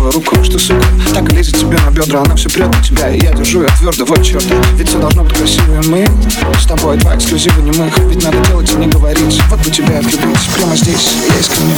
правой рукой, что, сука, так и лезет тебе на бедра. Она все прет на тебя, и я держу ее твердо, вот черт. Ведь все должно быть красиво, и мы с тобой два эксклюзива немых. Ведь надо делать и не говорить, вот бы тебя отлюбить прямо здесь, я искренне.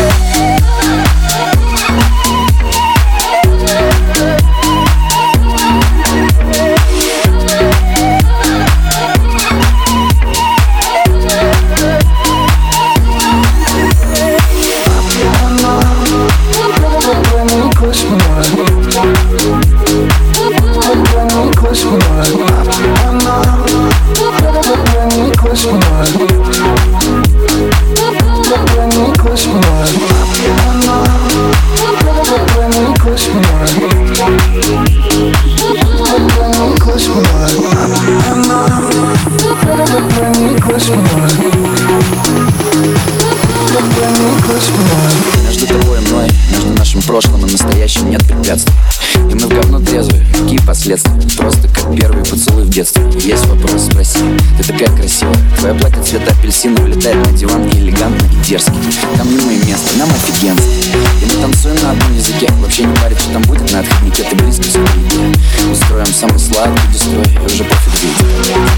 Между тобой и мной, между нашим прошлым и настоящим нет препятствий. И мы в говно трезвые, какие последствия? Просто как первый поцелуй в детстве. Есть вопрос, спроси, ты такая красивая. Твое платье цвета апельсина влетает на диван и элегантно, и дерзко. Там не мы место, нам офигенство. И мы танцуем на одном языке. Вообще не парит, что там будет на отходнике. Ты близко к своей идее. Устроим самый сладкий дестрой, и уже пофиг жить.